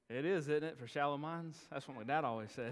It is, isn't it, for shallow minds? That's what my dad always said.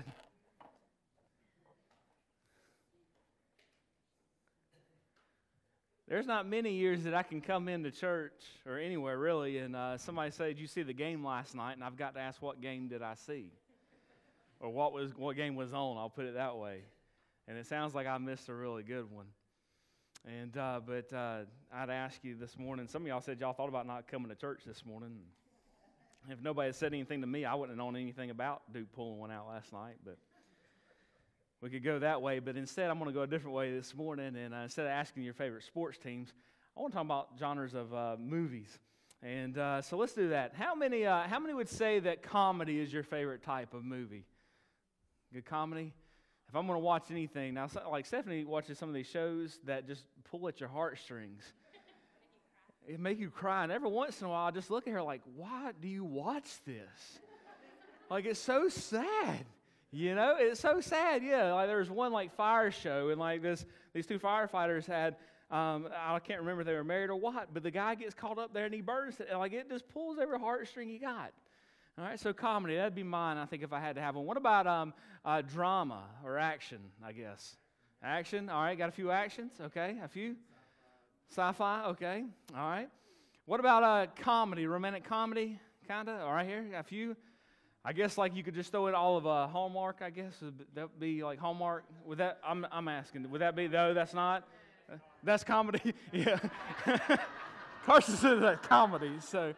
There's not many years that I can come into church or anywhere really, and somebody say, "Did you see the game last night?" And I've got to ask, "What game did I see?" Or what game was on? I'll put it that way. And it sounds like I missed a really good one. And but I'd ask you this morning. Some of y'all said y'all thought about not coming to church this morning. If nobody had said anything to me, I wouldn't have known anything about Duke pulling one out last night. But we could go that way. But instead, I'm going to go a different way this morning. And instead of asking your favorite sports teams, I want to talk about genres of movies. And so let's do that. How many would say that comedy is your favorite type of movie? Good comedy? If I'm going to watch anything, now like Stephanie watches some of these shows that just pull at your heartstrings. It make you cry, and every once in a while I just look at her like, why do you watch this? Like, it's so sad, you know? It's so sad, yeah. Like, there was one, like, fire show, and, like, these two firefighters had, I can't remember if they were married or what, but the guy gets caught up there, and he burns it, and, like, it just pulls every heartstring you got. All right, so comedy, that'd be mine, I think, if I had to have one. What about drama or action, I guess? Action, all right, got a few actions, okay, a few. Sci-fi, okay, all right. What about comedy, romantic comedy, kind of? All right, here, got a few. I guess like you could just throw in all of Hallmark, I guess. That would be like Hallmark. Would that, I'm asking, would that be, though, that's not? That's comedy, yeah. Carson said that's comedy, so.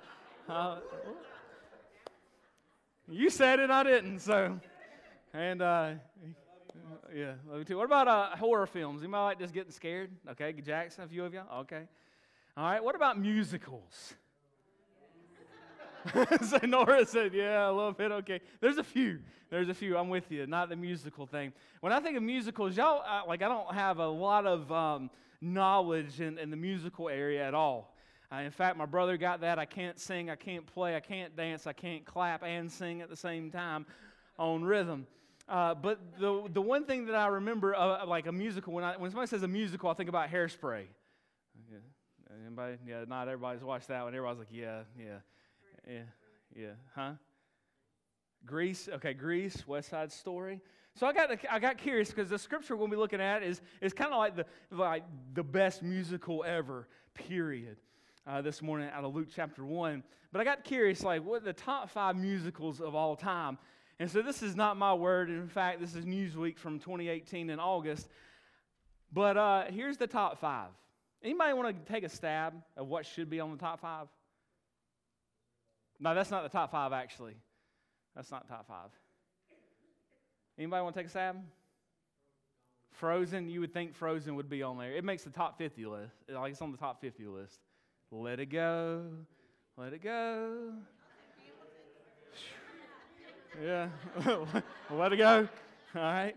You said it, I didn't, so. And, yeah, love you too. What about horror films? Anybody like just getting scared? Okay, Jackson, a few of y'all? Okay. All right, what about musicals? So Nora said, yeah, a little bit, okay. There's a few, I'm with you, not the musical thing. When I think of musicals, y'all, I don't have a lot of knowledge in the musical area at all. In fact, my brother got that. I can't sing, I can't play, I can't dance, I can't clap and sing at the same time on rhythm. But the one thing that I remember, like a musical, when somebody says a musical, I think about Hairspray. Yeah. Anybody? Yeah, not everybody's watched that one. Everybody's like, yeah, huh? Grease, okay, Grease, West Side Story. So I got curious because the scripture we'll be looking at is kind of like the best musical ever, period. This morning out of Luke chapter 1. But I got curious, like, what are the top 5 musicals of all time? And so this is not my word. In fact, this is Newsweek from 2018 in August. But here's the top 5. Anybody want to take a stab of what should be on the top 5? No, that's not the top 5, actually. That's not top 5. Anybody want to take a stab? Frozen, you would think Frozen would be on there. It makes the top 50 list. Like, it's on the top 50 list. Let it go. Let it go. Yeah. Let it go. All right.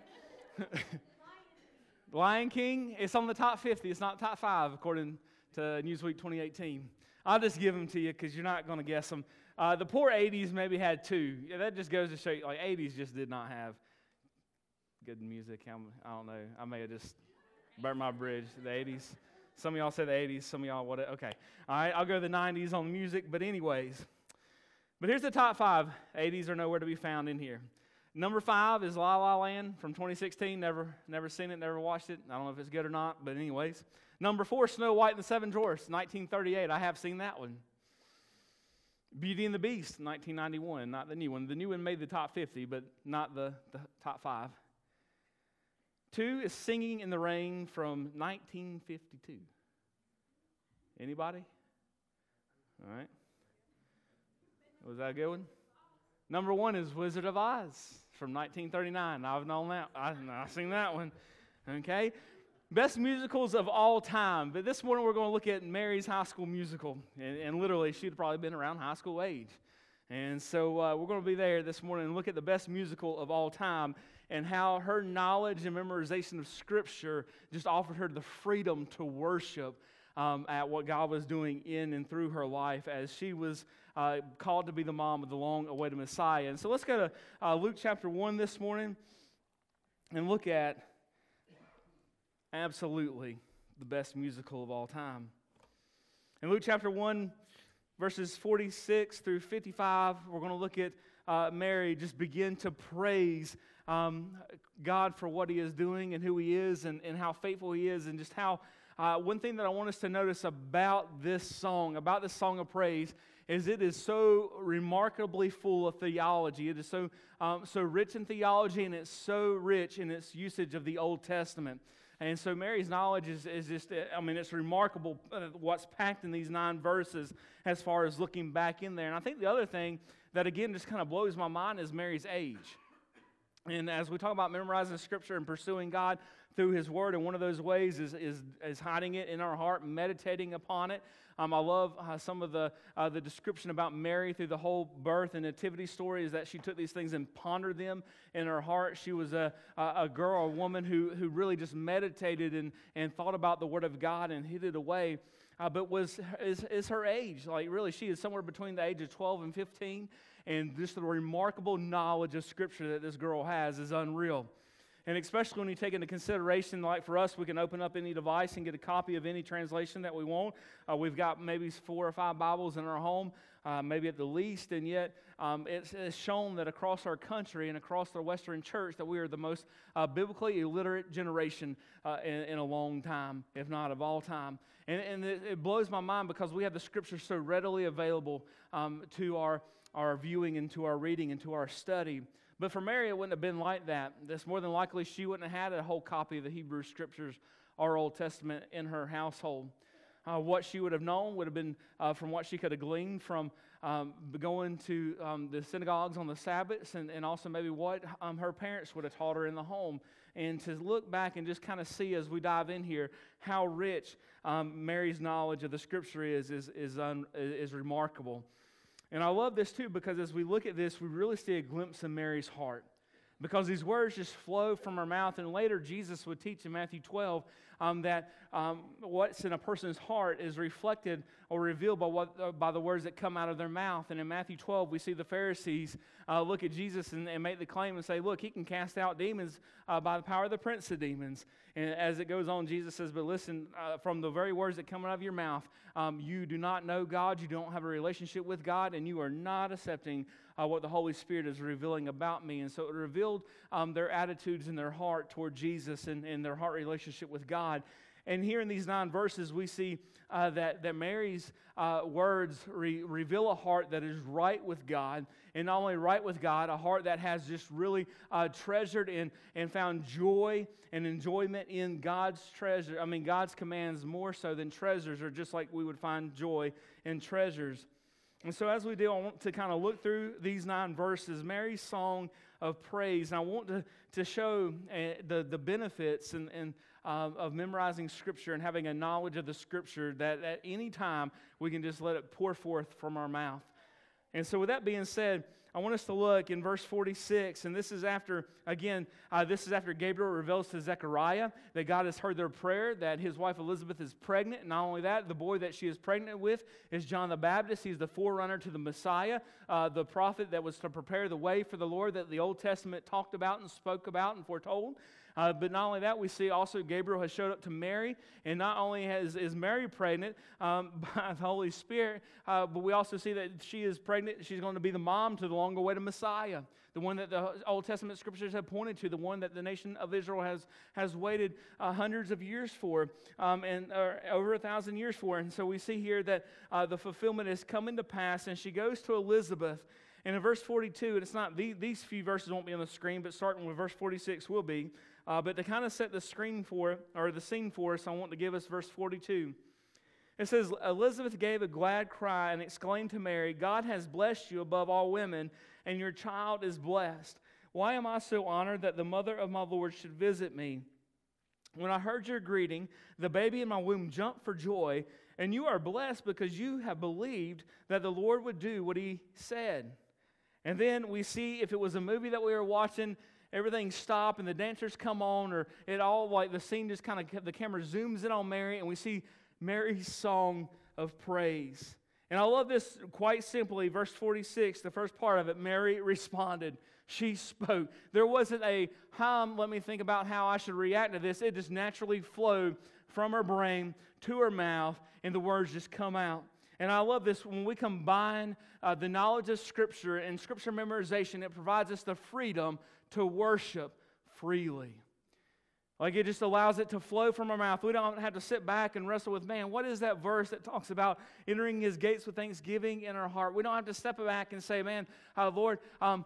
Lion King, it's on the top 50. It's not top 5, according to Newsweek 2018. I'll just give them to you because you're not going to guess them. The poor 80s maybe had 2. Yeah, that just goes to show you, like, 80s just did not have good music. I don't know. I may have just burnt my bridge. The 80s. Some of y'all said the 80s. Some of y'all, what? Okay. All right, I'll go to the 90s on music. But anyways. But here's the top 5. 80s are nowhere to be found in here. Number 5 is La La Land from 2016. Never seen it, never watched it. I don't know if it's good or not, but anyways. Number 4, Snow White and the Seven Dwarfs, 1938. I have seen that one. Beauty and the Beast, 1991. Not the new one. The new one made the top 50, but not the top 5. 2 is Singing in the Rain from 1952. Anybody? All right. Was that a good one? Number 1 is Wizard of Oz from 1939. I've known that. I've seen that one. Okay. Best musicals of all time. But this morning we're going to look at Mary's High School Musical. And literally, she'd probably been around high school age. And so we're going to be there this morning and look at the best musical of all time and how her knowledge and memorization of Scripture just offered her the freedom to worship at what God was doing in and through her life as she was called to be the mom of the long-awaited Messiah. And so let's go to Luke chapter 1 this morning and look at absolutely the best musical of all time. In Luke chapter 1, verses 46 through 55, we're going to look at Mary just begin to praise God for what He is doing and who He is and how faithful He is, and just how one thing that I want us to notice about this song of praise, is it is so remarkably full of theology. It is so rich in theology, and it's so rich in its usage of the Old Testament. And so Mary's knowledge is just, it's remarkable what's packed in these 9 verses as far as looking back in there. And I think the other thing that, again, just kind of blows my mind is Mary's age. And as we talk about memorizing Scripture and pursuing God through His Word, and one of those ways is hiding it in our heart, meditating upon it. I love some of the description about Mary through the whole birth and nativity story, is that she took these things and pondered them in her heart. She was a girl, a woman who really just meditated and thought about the Word of God and hid it away. But is her age, like really, she is somewhere between the age of 12 and 15, and just the remarkable knowledge of Scripture that this girl has is unreal. And especially when you take into consideration, like for us, we can open up any device and get a copy of any translation that we want. We've got maybe 4 or 5 Bibles in our home, maybe at the least, and yet it's shown that across our country and across the Western church that we are the most biblically illiterate generation in a long time, if not of all time. And it blows my mind because we have the Scriptures so readily available to our viewing and to our reading and to our study. But for Mary, it wouldn't have been like that. That's more than likely she wouldn't have had a whole copy of the Hebrew Scriptures or Old Testament in her household. What she would have known would have been from what she could have gleaned from going to the synagogues on the Sabbaths, and also maybe what her parents would have taught her in the home. And to look back and just kind of see as we dive in here how rich Mary's knowledge of the Scripture is remarkable. And I love this too, because as we look at this, we really see a glimpse of Mary's heart. Because these words just flow from her mouth. And later Jesus would teach in Matthew 12 that what's in a person's heart is reflected or revealed by the words that come out of their mouth. And in Matthew 12, we see the Pharisees look at Jesus and make the claim and say, look, He can cast out demons by the power of the prince of demons. And as it goes on, Jesus says, but listen, from the very words that come out of your mouth, you do not know God, you don't have a relationship with God, and you are not accepting what the Holy Spirit is revealing about me. And so it revealed their attitudes in their heart toward Jesus and their heart relationship with God. And here in these 9 verses, we see that Mary's words reveal a heart that is right with God. And not only right with God, a heart that has just really treasured and found joy and enjoyment in God's treasure. God's commands more so than treasures, or just like we would find joy in treasures. And so as we do, I want to kind of look through these 9 verses, Mary's song of praise. And I want to show the benefits of memorizing Scripture and having a knowledge of the Scripture, that at any time we can just let it pour forth from our mouth. And so with that being said, I want us to look in verse 46, and this is after Gabriel reveals to Zechariah that God has heard their prayer, that his wife Elizabeth is pregnant. And not only that, the boy that she is pregnant with is John the Baptist. He's the forerunner to the Messiah, the prophet that was to prepare the way for the Lord that the Old Testament talked about and spoke about and foretold. But not only that, we see also Gabriel has showed up to Mary, and not only is Mary pregnant by the Holy Spirit, but we also see that she is pregnant. She's going to be the mom to the long-awaited Messiah, the one that the Old Testament Scriptures have pointed to, the one that the nation of Israel has waited hundreds of years for, and over 1,000 years for. And so we see here that the fulfillment is coming to pass, and she goes to Elizabeth. And in verse 42, and it's not these few verses won't be on the screen, but starting with verse 46 will be. But to kind of set the scene for us, I want to give us verse 42. It says, Elizabeth gave a glad cry and exclaimed to Mary, God has blessed you above all women, and your child is blessed. Why am I so honored that the mother of my Lord should visit me? When I heard your greeting, the baby in my womb jumped for joy, and you are blessed because you have believed that the Lord would do what He said. And then we see, if it was a movie that we were watching, everything stopped and the dancers come on, or it all, like the scene just kind of, the camera zooms in on Mary, and we see Mary's song of praise. And I love this quite simply, verse 46, the first part of it, Mary responded. She spoke. There wasn't a, let me think about how I should react to this. It just naturally flowed from her brain to her mouth, and the words just come out. And I love this. When we combine the knowledge of Scripture and Scripture memorization, it provides us the freedom to worship freely. Like it just allows it to flow from our mouth. We don't have to sit back and wrestle with, man, what is that verse that talks about entering His gates with thanksgiving in our heart? We don't have to step back and say, man, Lord, I'm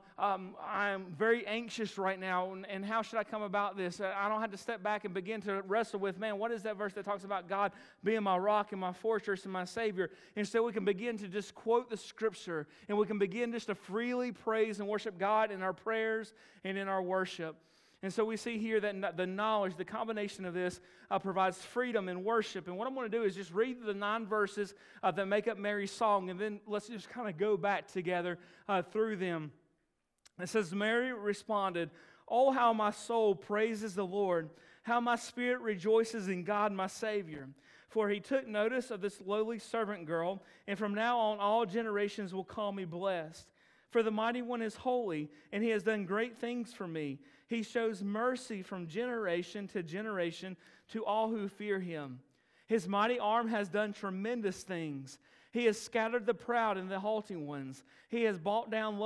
very anxious right now, and how should I come about this? I don't have to step back and begin to wrestle with, man, what is that verse that talks about God being my rock and my fortress and my Savior? Instead, we can begin to just quote the Scripture, and we can begin just to freely praise and worship God in our prayers and in our worship. And so we see here that the knowledge, the combination of this provides freedom in worship. And what I'm going to do is just read the 9 verses that make up Mary's song, and then let's just kind of go back together through them. It says, Mary responded, "Oh, how my soul praises the Lord, how my spirit rejoices in God my Savior. For He took notice of this lowly servant girl, and from now on all generations will call me blessed. For the Mighty One is holy, and He has done great things for me. He shows mercy from generation to generation to all who fear Him. His mighty arm has done tremendous things. He has scattered the proud and the haughty ones. He has brought down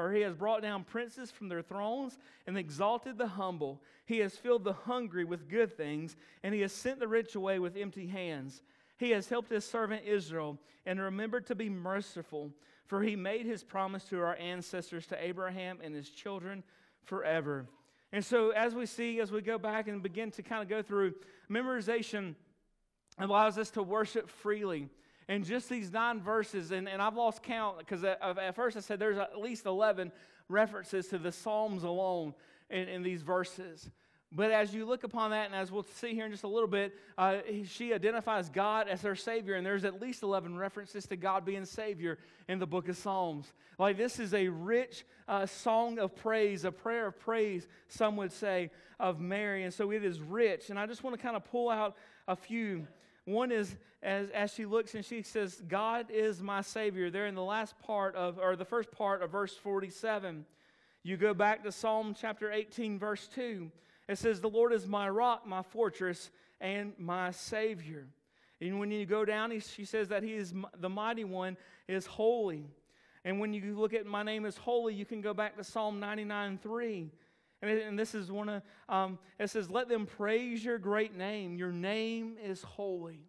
princes from their thrones and exalted the humble. He has filled the hungry with good things, and He has sent the rich away with empty hands. He has helped His servant Israel and remembered to be merciful, for He made His promise to our ancestors, to Abraham and his children forever." And so as we go back and begin to kind of go through, memorization allows us to worship freely. And just these 9 verses, and I've lost count because at first I said there's at least 11 references to the Psalms alone in these verses. But as you look upon that, and as we'll see here in just a little bit, she identifies God as her Savior, and there's at least 11 references to God being Savior in the book of Psalms. Like this is a rich song of praise, a prayer of praise, some would say, of Mary, and so it is rich. And I just want to kind of pull out a few. One is, as she looks and she says, God is my Savior. There in the the first part of verse 47. You go back to Psalm chapter 18, verse 2. It says, "The Lord is my rock, my fortress, and my Savior." And when you go down, she says that He is the Mighty One is holy. And when you look at "My name is holy," you can go back to Psalm 99:3. And this is one of, it says, "Let them praise your great name. Your name is holy."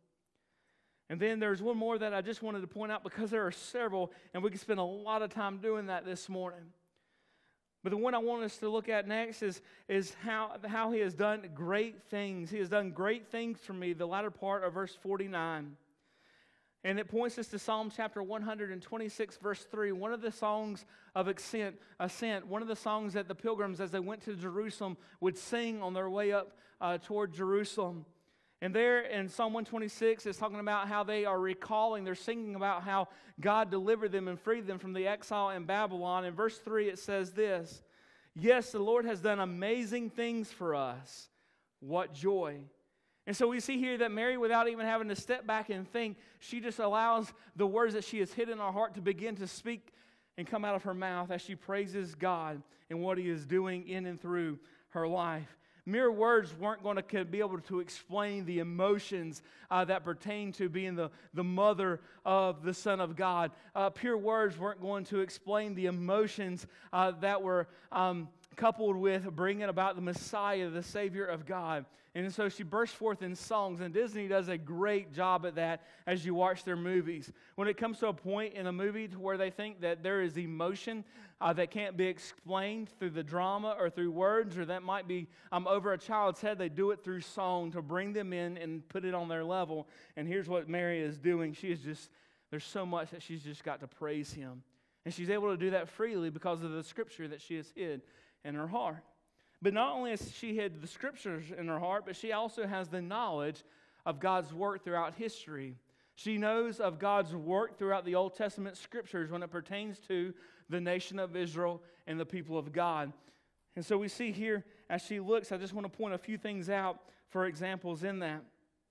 And then there's one more that I just wanted to point out because there are several, and we could spend a lot of time doing that this morning. But the one I want us to look at next is how He has done great things. He has done great things for me, the latter part of verse 49. And it points us to Psalm chapter 126, verse 3, one of the songs of ascent, one of the songs that the pilgrims, as they went to Jerusalem, would sing on their way up toward Jerusalem. And there in Psalm 126, it's talking about how they are recalling, they're singing about how God delivered them and freed them from the exile in Babylon. In verse 3, it says this, "Yes, the Lord has done amazing things for us. What joy." And so we see here that Mary, without even having to step back and think, she just allows the words that she has hid in her heart to begin to speak and come out of her mouth as she praises God and what He is doing in and through her life. Mere words weren't going to be able to explain the emotions that pertain to being the mother of the Son of God. Pure words weren't going to explain the emotions that were coupled with bringing about the Messiah, the Savior of God. And so she burst forth in songs, and Disney does a great job at that as you watch their movies. When it comes to a point in a movie to where they think that there is emotion that can't be explained through the drama or through words, or that might be over a child's head, they do it through song to bring them in and put it on their level. And here's what Mary is doing. There's so much that she's just got to praise Him. And she's able to do that freely because of the Scripture that she has hid in her heart. But not only has she hid the Scriptures in her heart, but she also has the knowledge of God's work throughout history. She knows of God's work throughout the Old Testament Scriptures when it pertains to the nation of Israel and the people of God. And so we see here, as she looks, I just want to point a few things out for examples in that.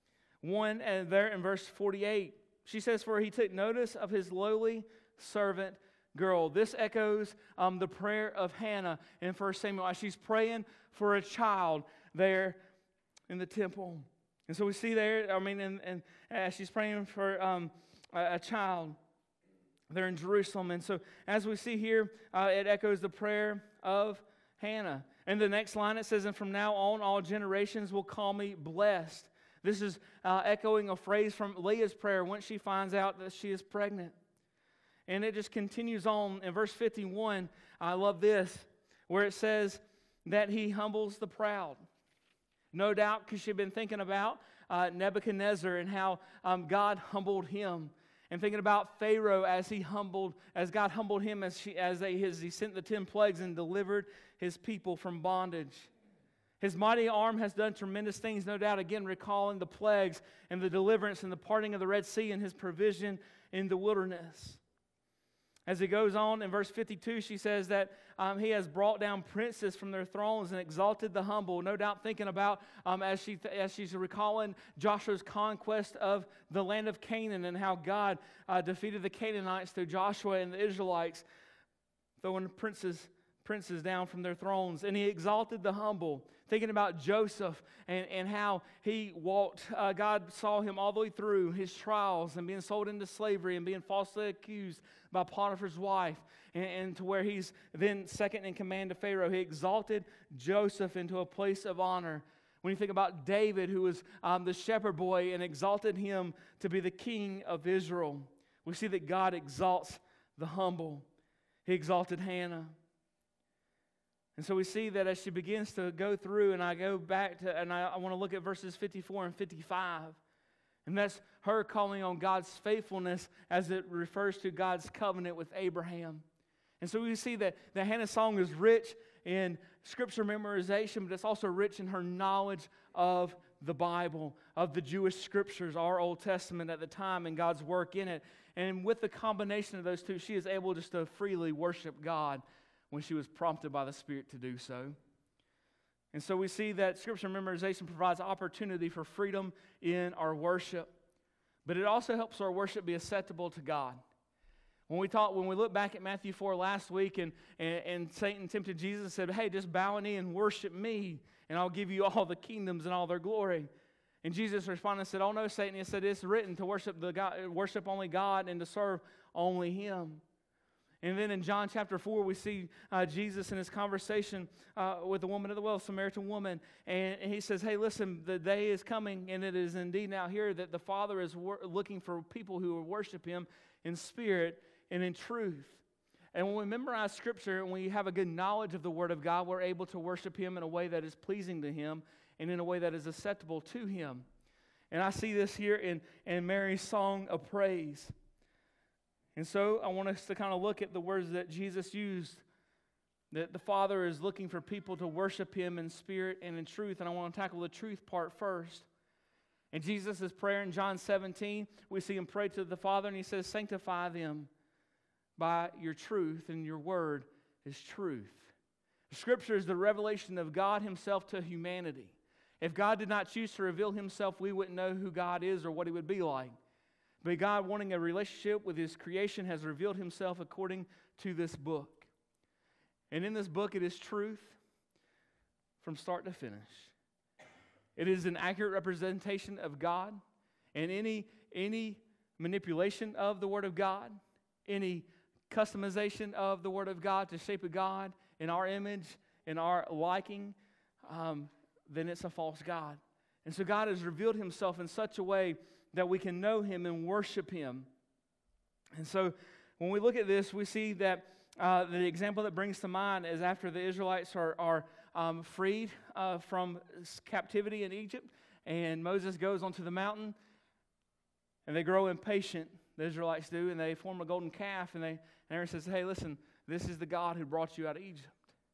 One, there in verse 48, she says, "For He took notice of His lowly servant girl." This echoes the prayer of Hannah in 1 Samuel as she's praying for a child there in the temple. And so we see there, and as she's praying for a child there in Jerusalem. And so as we see here, it echoes the prayer of Hannah. And the next line it says, and from now on all generations will call me blessed. This is echoing a phrase from Leah's prayer once she finds out that she is pregnant. And it just continues on in verse 51. I love this, where it says that he humbles the proud. No doubt because she'd been thinking about Nebuchadnezzar and how God humbled him. And thinking about Pharaoh as God humbled him as he sent the 10 plagues and delivered his people from bondage. His mighty arm has done tremendous things, no doubt, again, recalling the plagues and the deliverance and the parting of the Red Sea and his provision in the wilderness. As it goes on in verse 52, she says that he has brought down princes from their thrones and exalted the humble. No doubt thinking about, as she's recalling Joshua's conquest of the land of Canaan and how God defeated the Canaanites through Joshua and the Israelites, throwing princes down from their thrones. And he exalted the humble. Thinking about Joseph and how he walked, God saw him all the way through his trials and being sold into slavery and being falsely accused by Potiphar's wife, and to where he's then second in command to Pharaoh. He exalted Joseph into a place of honor. When you think about David, who was the shepherd boy, and exalted him to be the king of Israel, we see that God exalts the humble. He exalted Hannah. And so we see that as she begins to go through, and I go back to, and I want to look at verses 54 and 55. And that's her calling on God's faithfulness as it refers to God's covenant with Abraham. And so we see that Hannah's song is rich in scripture memorization, but it's also rich in her knowledge of the Bible, of the Jewish scriptures, our Old Testament at the time, and God's work in it. And with the combination of those two, she is able just to freely worship God when she was prompted by the Spirit to do so. And so we see that scripture memorization provides opportunity for freedom in our worship. But it also helps our worship be acceptable to God. When we look back at Matthew 4 last week, and Satan tempted Jesus and said, hey, just bow a knee and worship me, and I'll give you all the kingdoms and all their glory. And Jesus responded and said, oh no, Satan. He said, it's written to worship only God and to serve only Him. And then in John chapter 4, we see Jesus in his conversation with the woman at the well, Samaritan woman. And he says, hey, listen, the day is coming, and it is indeed now here, that the Father is looking for people who will worship Him in spirit and in truth. And when we memorize Scripture and we have a good knowledge of the Word of God, we're able to worship Him in a way that is pleasing to Him and in a way that is acceptable to Him. And I see this here in Mary's song of praise. And so I want us to kind of look at the words that Jesus used, that the Father is looking for people to worship Him in spirit and in truth. And I want to tackle the truth part first. In Jesus' prayer in John 17, we see Him pray to the Father, and He says, sanctify them by your truth, and your word is truth. Scripture is the revelation of God Himself to humanity. If God did not choose to reveal Himself, we wouldn't know who God is or what He would be like. But God, wanting a relationship with His creation, has revealed Himself according to this book. And in this book, it is truth from start to finish. It is an accurate representation of God. And any manipulation of the Word of God, any customization of the Word of God to shape a God in our image, in our liking, then it's a false God. And so God has revealed Himself in such a way that we can know Him and worship Him. And so when we look at this, we see that the example that brings to mind is after the Israelites are freed from captivity in Egypt, and Moses goes onto the mountain, and they grow impatient, the Israelites do, and they form a golden calf, and Aaron says, hey, listen, this is the God who brought you out of Egypt.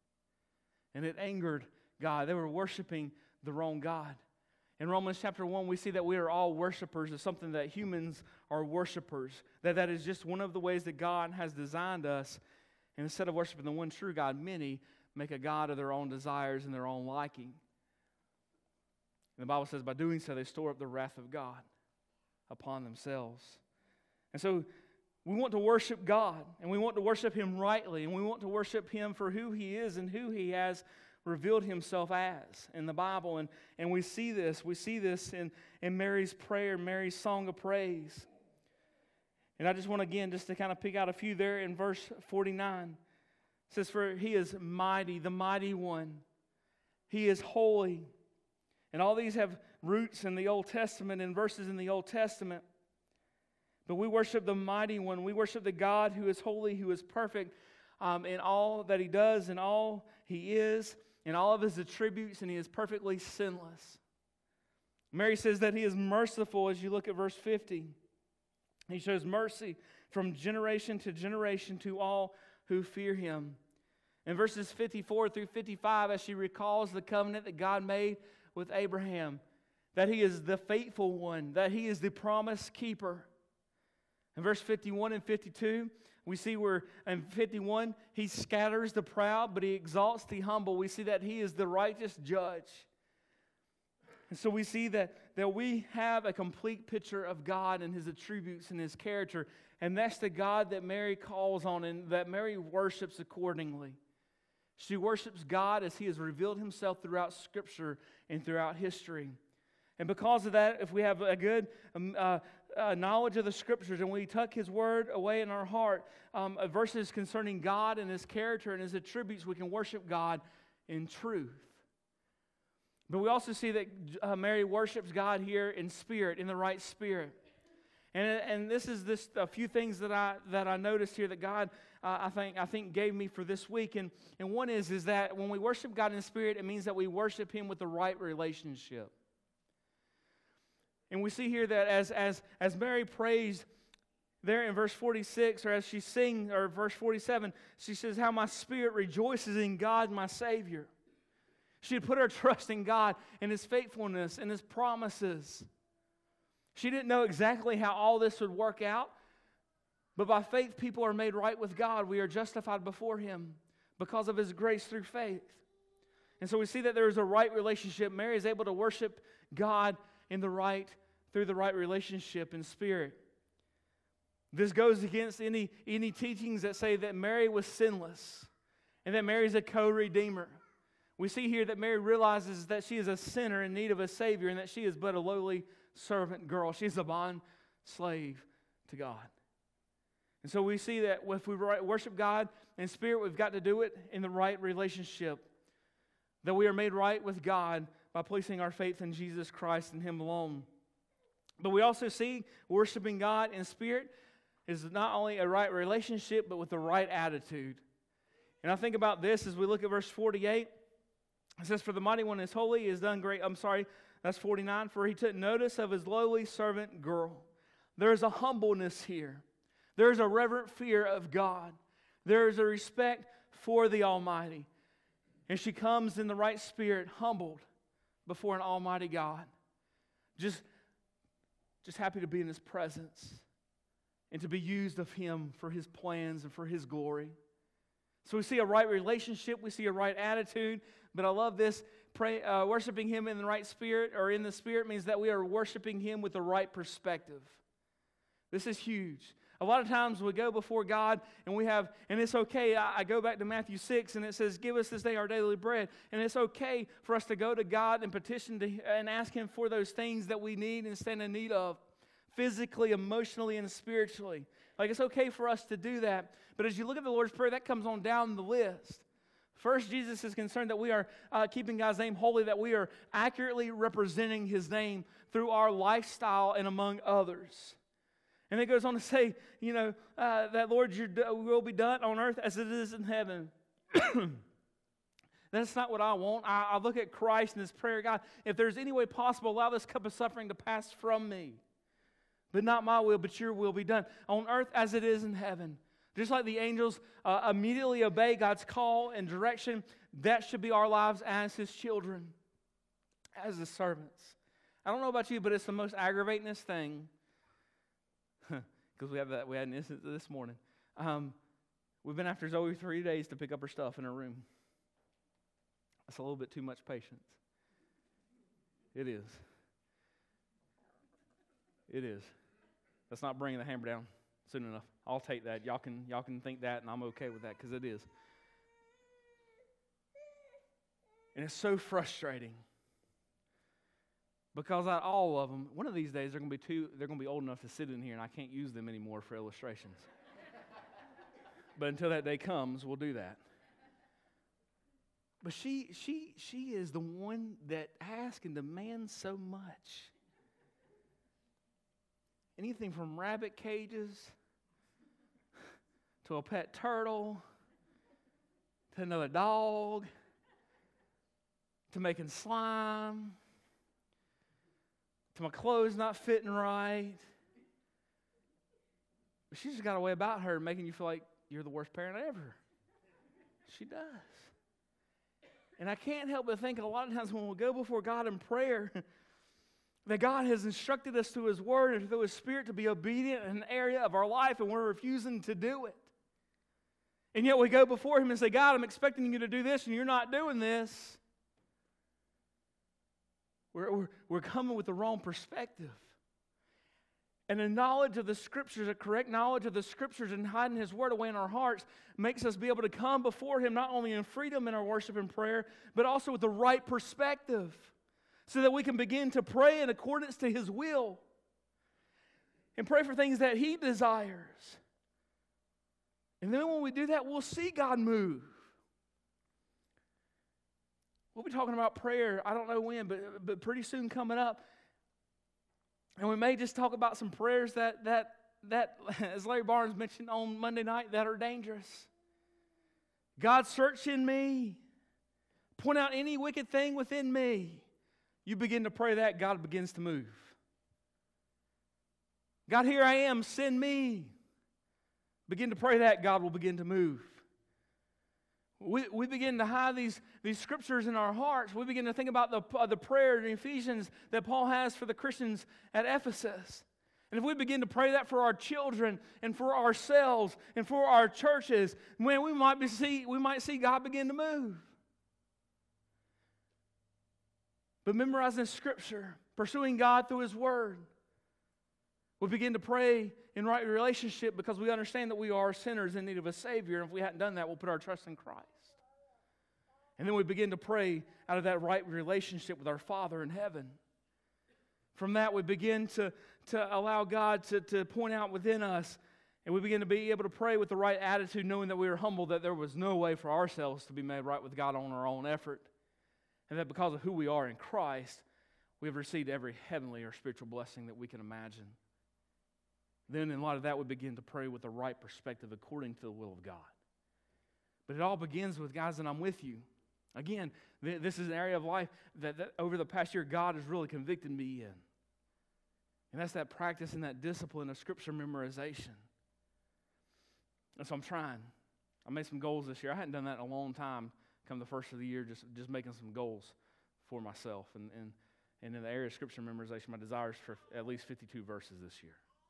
And it angered God. They were worshiping the wrong God. In Romans chapter 1, we see that we are all worshipers of something, that humans are worshipers. That is just one of the ways that God has designed us. And instead of worshiping the one true God, many make a God of their own desires and their own liking. And the Bible says by doing so, they store up the wrath of God upon themselves. And so we want to worship God, and we want to worship Him rightly, and we want to worship Him for who He is and who He has revealed Himself as in the Bible. And we see this in Mary's prayer, Mary's song of praise. And I just want, again, just to kind of pick out a few there in verse 49. It says, for He is mighty, the mighty one. He is holy. And all these have roots in the Old Testament and verses in the Old Testament. But we worship the mighty one. We worship the God who is holy, who is perfect in all that He does, in all He is, in all of His attributes, and He is perfectly sinless. Mary says that He is merciful as you look at verse 50. He shows mercy from generation to generation to all who fear Him. In verses 54 through 55, as she recalls the covenant that God made with Abraham, that He is the faithful one, that He is the promise keeper. In verse 51 and 52, we see where in 51, He scatters the proud, but He exalts the humble. We see that He is the righteous judge. And so we see that we have a complete picture of God and His attributes and His character. And that's the God that Mary calls on and that Mary worships accordingly. She worships God as He has revealed Himself throughout Scripture and throughout history. And because of that, if we have a good knowledge of the Scriptures and we tuck His Word away in our heart, verses concerning God and His character and His attributes, we can worship God in truth. But we also see that Mary worships God here in spirit, in the right spirit. And this is a few things that I noticed here that God I think gave me for this week. And one is that when we worship God in spirit, it means that we worship Him with the right relationship. And we see here that as Mary prays there in verse 46, or as she sings, or verse 47, she says, how my spirit rejoices in God my Savior. She had put her trust in God and His faithfulness and His promises. She didn't know exactly how all this would work out, but by faith people are made right with God. We are justified before Him because of His grace through faith. And so we see that there is a right relationship. Mary is able to worship God through the right relationship in spirit. This goes against any teachings that say that Mary was sinless and that Mary is a co-redeemer. We see here that Mary realizes that she is a sinner in need of a Savior and that she is but a lowly servant girl. She's a bond slave to God. And so we see that if we worship God in spirit, we've got to do it in the right relationship. That we are made right with God by placing our faith in Jesus Christ and Him alone. But we also see worshiping God in spirit is not only a right relationship, but with the right attitude. And I think about this as we look at verse 48. It says, for the mighty one is holy, He has done great. That's 49. For He took notice of His lowly servant girl. There is a humbleness here. There is a reverent fear of God. There is a respect for the Almighty. And she comes in the right spirit, humbled before an almighty God. Just happy to be in His presence and to be used of Him for His plans and for His glory. So we see a right relationship, we see a right attitude, but I love this, worshiping Him in the right spirit, or in the spirit, means that we are worshiping Him with the right perspective. This is huge. A lot of times we go before God and it's okay. I go back to Matthew 6 and it says, give us this day our daily bread. And it's okay for us to go to God and petition and ask Him for those things that we need and stand in need of, physically, emotionally, and spiritually. Like, it's okay for us to do that. But as you look at the Lord's Prayer, that comes on down the list. First, Jesus is concerned that we are keeping God's name holy, that we are accurately representing His name through our lifestyle and among others. And it goes on to say, that Lord, your will be done on earth as it is in heaven. That's not what I want. I look at Christ and His prayer, God, if there's any way possible, allow this cup of suffering to pass from me. But not my will, but your will be done on earth as it is in heaven. Just like the angels immediately obey God's call and direction, that should be our lives as His children, as His servants. I don't know about you, but it's the most aggravatingest thing. Because we had an instance this morning. We've been after Zoe 3 days to pick up her stuff in her room. That's a little bit too much patience. It is. It is. That's not bringing the hammer down soon enough. I'll take that. Y'all can think that, and I'm okay with that because it is. And it's so frustrating Because out of all of them, one of these days they're going to be old enough to sit in here, and I can't use them anymore for illustrations. But until that day comes, we'll do that. But she is the one that asks and demands so much. Anything from rabbit cages to a pet turtle to another dog to making slime to my clothes not fitting right. But she's just got a way about her making you feel like you're the worst parent ever. She does. And I can't help but think a lot of times when we go before God in prayer, that God has instructed us through His Word and through His Spirit to be obedient in an area of our life, and we're refusing to do it. And yet we go before Him and say, God, I'm expecting you to do this, and you're not doing this. We're coming with the wrong perspective. And the knowledge of the Scriptures, a correct knowledge of the Scriptures and hiding His Word away in our hearts makes us be able to come before Him not only in freedom in our worship and prayer, but also with the right perspective so that we can begin to pray in accordance to His will and pray for things that He desires. And then when we do that, we'll see God move. We'll be talking about prayer, I don't know when, but pretty soon coming up. And we may just talk about some prayers that as Larry Barnes mentioned on Monday night, that are dangerous. God, search in me. Point out any wicked thing within me. You begin to pray that, God begins to move. God, here I am, send me. Begin to pray that, God will begin to move. We begin to hide these scriptures in our hearts. We begin to think about the prayer in Ephesians that Paul has for the Christians at Ephesus. And if we begin to pray that for our children and for ourselves and for our churches, man, we might see God begin to move. But memorizing Scripture, pursuing God through His Word, we begin to pray in right relationship because we understand that we are sinners in need of a Savior. And if we hadn't done that, we'll put our trust in Christ. And then we begin to pray out of that right relationship with our Father in heaven. From that, we begin to allow God to point out within us, and we begin to be able to pray with the right attitude, knowing that we are humble, that there was no way for ourselves to be made right with God on our own effort, and that because of who we are in Christ, we have received every heavenly or spiritual blessing that we can imagine. Then in light of that, we begin to pray with the right perspective according to the will of God. But it all begins with, guys, and I'm with you. Again, this is an area of life that over the past year, God has really convicted me in. And that's that practice and that discipline of Scripture memorization. And so I'm trying. I made some goals this year. I hadn't done that in a long time, come the first of the year, just making some goals for myself. And in the area of Scripture memorization, my desire is for at least 52 verses this year.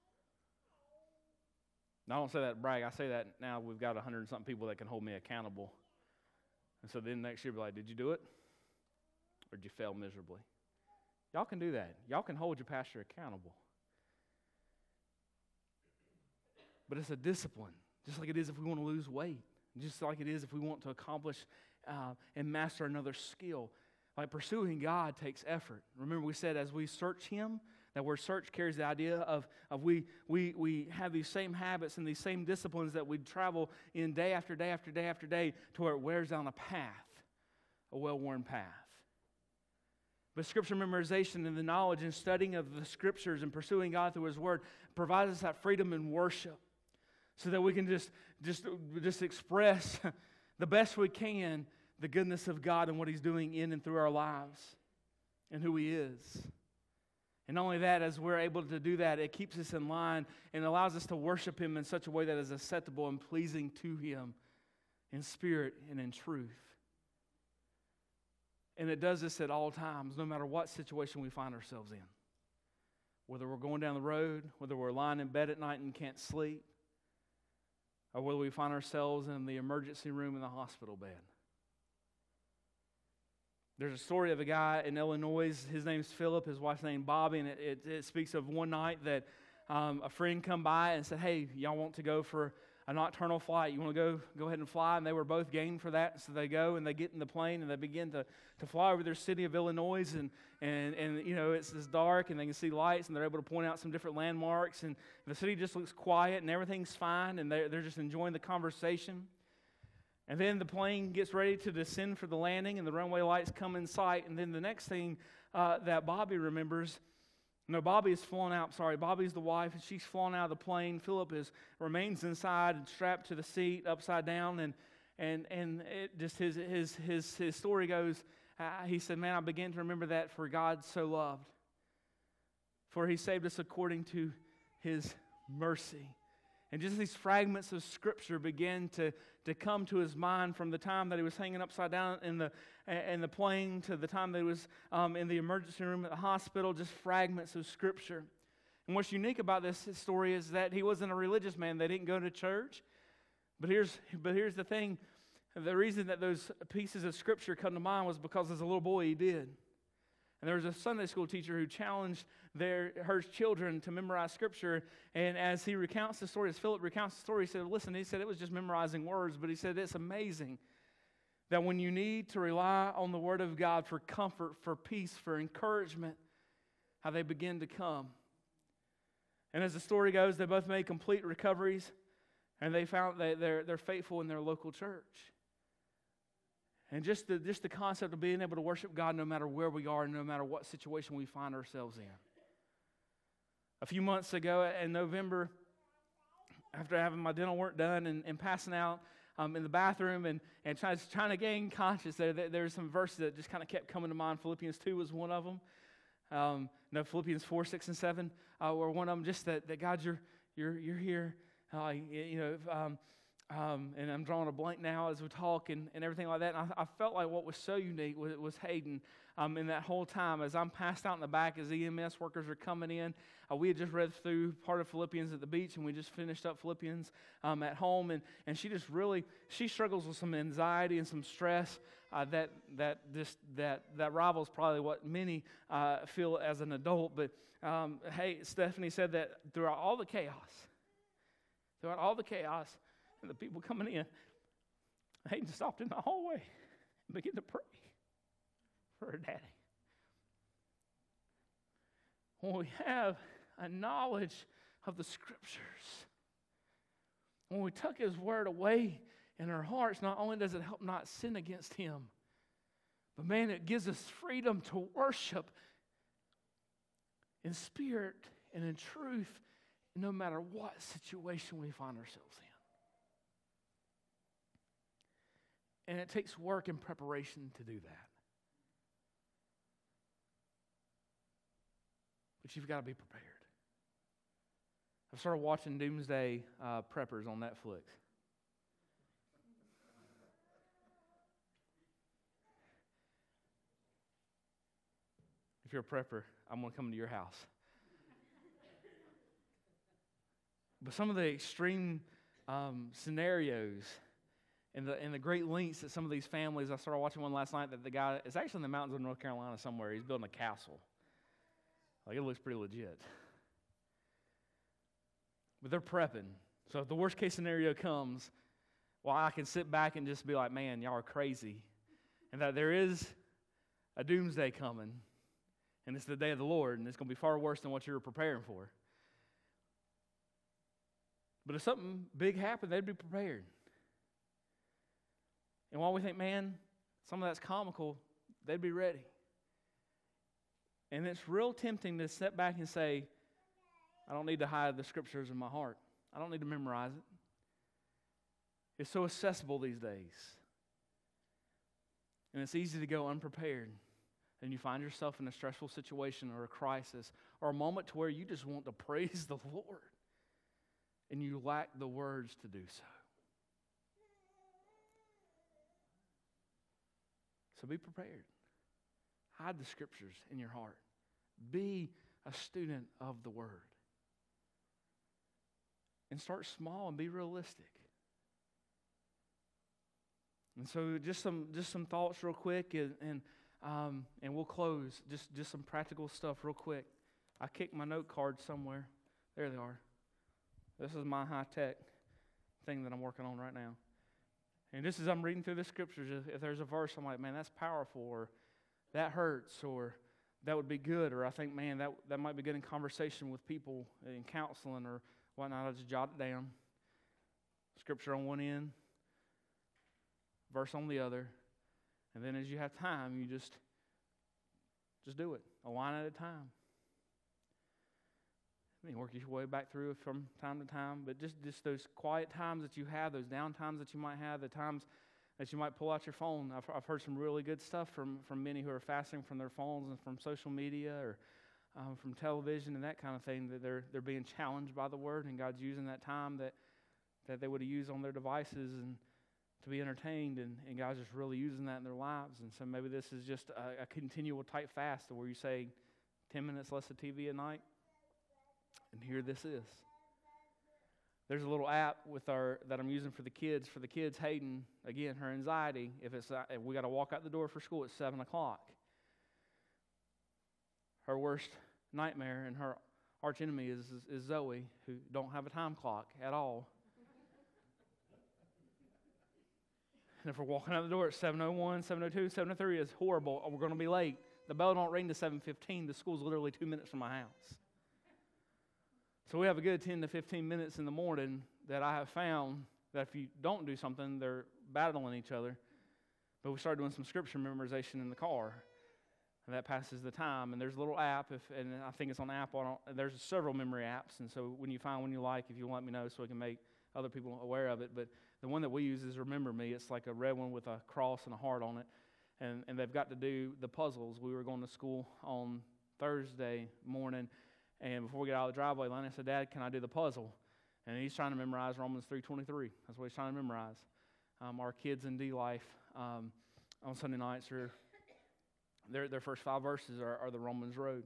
Now, I don't say that to brag. I say that now we've got 100-something people that can hold me accountable. And so then next year, be like, did you do it? Or did you fail miserably? Y'all can do that. Y'all can hold your pastor accountable. But it's a discipline, just like it is if we want to lose weight, just like it is if we want to accomplish and master another skill. Like pursuing God takes effort. Remember we said as we search Him, that word search carries the idea of we have these same habits and these same disciplines that we travel in day after day after day after day to where it wears down a path, a well-worn path. But Scripture memorization and the knowledge and studying of the Scriptures and pursuing God through His Word provides us that freedom in worship so that we can just express the best we can the goodness of God and what He's doing in and through our lives and who He is. And not only that, as we're able to do that, it keeps us in line and allows us to worship Him in such a way that is acceptable and pleasing to Him in spirit and in truth. And it does this at all times, no matter what situation we find ourselves in. Whether we're going down the road, whether we're lying in bed at night and can't sleep, or whether we find ourselves in the emergency room in the hospital bed. There's a story of a guy in Illinois. His name's Philip. His wife's named Bobby. And it speaks of one night that a friend come by and said, hey, y'all want to go for a nocturnal flight. You want to go ahead and fly? And they were both game for that. So they go and they get in the plane and they begin to fly over their city of Illinois. And you know, it's dark and they can see lights and they're able to point out some different landmarks. And the city just looks quiet and everything's fine. And they're just enjoying the conversation. And then the plane gets ready to descend for the landing and the runway lights come in sight. And then the next thing that Bobby remembers, no, Bobby's the wife, and she's flown out of the plane. Philip remains inside and strapped to the seat, upside down, and it just his story goes. He said, "Man, I began to remember that for God so loved, for He saved us according to His mercy." And just these fragments of Scripture began to come to his mind from the time that he was hanging upside down in the plane to the time that he was in the emergency room at the hospital, just fragments of Scripture. And what's unique about this story is that he wasn't a religious man. They didn't go to church. But here's the thing. The reason that those pieces of Scripture come to mind was because as a little boy he did. And there was a Sunday school teacher who challenged her children to memorize Scripture. And as he recounts the story, as Philip recounts the story, he said, listen, he said it was just memorizing words, but he said it's amazing that when you need to rely on the Word of God for comfort, for peace, for encouragement, how they begin to come. And as the story goes, they both made complete recoveries, and they found that they're faithful in their local church. And just the concept of being able to worship God no matter where we are and no matter what situation we find ourselves in. A few months ago in November, after having my dental work done and passing out in the bathroom and trying to gain conscience, there's some verses that just kind of kept coming to mind. Philippians 2 was one of them. Philippians 4, 6, and 7 were one of them. Just that God, you're here. And I'm drawing a blank now as we talk and everything like that. And I felt like what was so unique was Hayden in that whole time. As I'm passed out in the back as EMS workers are coming in, we had just read through part of Philippians at the beach, and we just finished up Philippians at home. And she struggles with some anxiety and some stress that rivals probably what many feel as an adult. But Stephanie said that throughout all the chaos, and the people coming in, Hayden stopped in the hallway and began to pray for her daddy. When we have a knowledge of the Scriptures, when we tuck His Word away in our hearts, not only does it help not sin against Him, but man, it gives us freedom to worship in spirit and in truth, no matter what situation we find ourselves in. And it takes work and preparation to do that. But you've got to be prepared. I've started watching Doomsday Preppers on Netflix. If you're a prepper, I'm going to come to your house. But some of the extreme scenarios and the great lengths that some of these families, I started watching one last night that the guy is actually in the mountains of North Carolina somewhere. He's building a castle. Like, it looks pretty legit. But they're prepping. So if the worst case scenario comes, well, I can sit back and just be like, man, y'all are crazy. And that there is a doomsday coming. And it's the day of the Lord. And it's going to be far worse than what you were preparing for. But if something big happened, they'd be prepared. And while we think, man, some of that's comical, they'd be ready. And it's real tempting to step back and say, I don't need to hide the Scriptures in my heart. I don't need to memorize it. It's so accessible these days. And it's easy to go unprepared. And you find yourself in a stressful situation or a crisis or a moment to where you just want to praise the Lord. And you lack the words to do so. So be prepared. Hide the Scriptures in your heart. Be a student of the Word. And start small and be realistic. And so just some thoughts real quick and we'll close. Just some practical stuff real quick. I kicked my note card somewhere. There they are. This is my high-tech thing that I'm working on right now. And just as I'm reading through the scriptures, if there's a verse, I'm like, man, that's powerful, or that hurts, or that would be good, or I think, man, that might be good in conversation with people in counseling or whatnot. I just jot it down. Scripture on one end, verse on the other. And then as you have time, you just do it, a line at a time. You can work your way back through it from time to time, but just those quiet times that you have, those down times that you might have, the times that you might pull out your phone. I've heard some really good stuff from many who are fasting from their phones and from social media or from television and that kind of thing, that they're being challenged by the Word, and God's using that time that they would have used on their devices and to be entertained, and God's just really using that in their lives. And so maybe this is just a continual tight fast where you say 10 minutes less of TV at night. And here this is. There's a little app that I'm using for the kids. For the kids, Hayden, again, her anxiety, if we got to walk out the door for school at 7 o'clock. Her worst nightmare and her arch enemy is Zoe, who don't have a time clock at all. And if we're walking out the door at 7:01, 7:02, 7:03, it's horrible. We're going to be late. The bell don't ring to 7:15. The school's literally 2 minutes from my house. So we have a good 10 to 15 minutes in the morning that I have found that if you don't do something, they're battling each other. But we start doing some scripture memorization in the car, and that passes the time. And there's a little app, and I think it's on Apple. There's several memory apps, and so when you find one you like, if you let me know so we can make other people aware of it. But the one that we use is Remember Me. It's like a red one with a cross and a heart on it, and they've got to do the puzzles. We were going to school on Thursday morning, and before we get out of the driveway line, I said, Dad, can I do the puzzle? And he's trying to memorize Romans 3:23. That's what he's trying to memorize. Our kids in D-Life on Sunday nights, their first 5 verses are the Romans Road.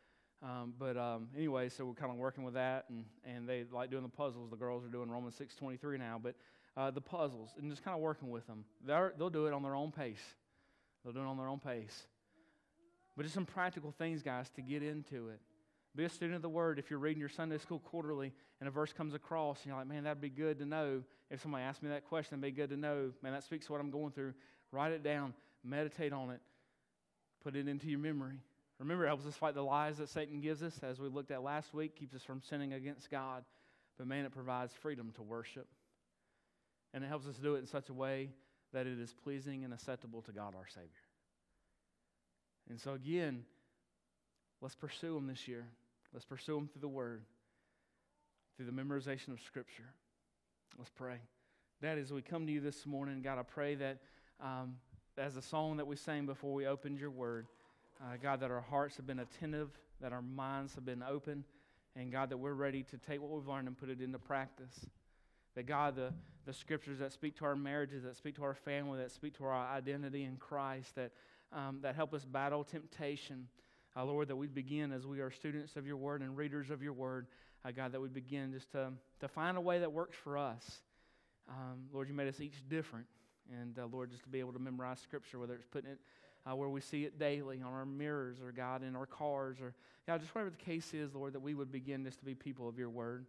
Anyway, so we're kind of working with that, and they like doing the puzzles. The girls are doing Romans 6:23 now, but the puzzles, and just kind of working with them. They'll do it on their own pace. They'll do it on their own pace. But just some practical things, guys, to get into it. Be a student of the Word. If you're reading your Sunday school quarterly and a verse comes across and you're like, man, that'd be good to know. If somebody asks me that question, it'd be good to know. Man, that speaks to what I'm going through. Write it down. Meditate on it. Put it into your memory. Remember, it helps us fight the lies that Satan gives us, as we looked at last week. Keeps us from sinning against God. But man, it provides freedom to worship. And it helps us do it in such a way that it is pleasing and acceptable to God our Savior. And so again, let's pursue Him this year. Let's pursue Him through the Word, through the memorization of Scripture. Let's pray. Dad, as we come to you this morning, God, I pray that as the song that we sang before we opened your Word, God, that our hearts have been attentive, that our minds have been open, and God, that we're ready to take what we've learned and put it into practice. That God, the Scriptures that speak to our marriages, that speak to our family, that speak to our identity in Christ, that help us battle temptation. Lord, that we begin as we are students of your Word and readers of your Word, God, that we begin just to find a way that works for us. Lord, you made us each different. And Lord, just to be able to memorize Scripture, whether it's putting it where we see it daily on our mirrors or, God, in our cars or, God, just whatever the case is, Lord, that we would begin just to be people of your Word.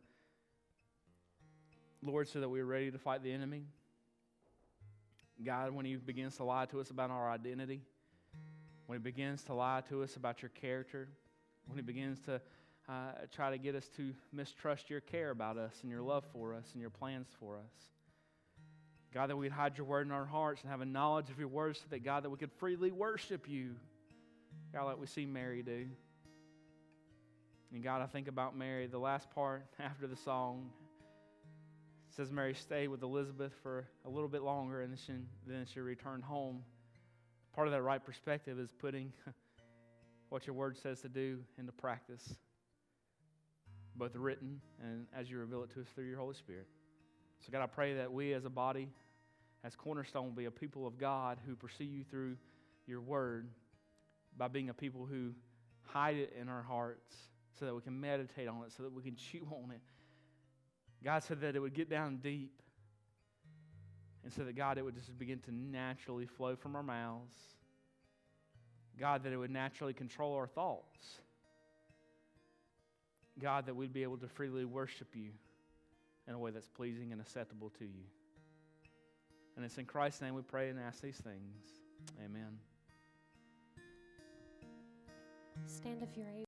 Lord, so that we're ready to fight the enemy. God, when he begins to lie to us about our identity, when he begins to lie to us about your character, when he begins to try to get us to mistrust your care about us and your love for us and your plans for us. God, that we'd hide your word in our hearts and have a knowledge of your word so that, God, that we could freely worship you. God, like we see Mary do. And God, I think about Mary, the last part after the song. It says Mary stayed with Elizabeth for a little bit longer and then she returned home. Part of that right perspective is putting what your word says to do into practice, both written and as you reveal it to us through your Holy Spirit. So God, I pray that we as a body, as Cornerstone, will be a people of God who pursue you through your word by being a people who hide it in our hearts so that we can meditate on it, so that we can chew on it. God said that it would get down deep, and so that, God, it would just begin to naturally flow from our mouths. God, that it would naturally control our thoughts. God, that we'd be able to freely worship you in a way that's pleasing and acceptable to you. And it's in Christ's name we pray and ask these things. Amen. Stand if you're able.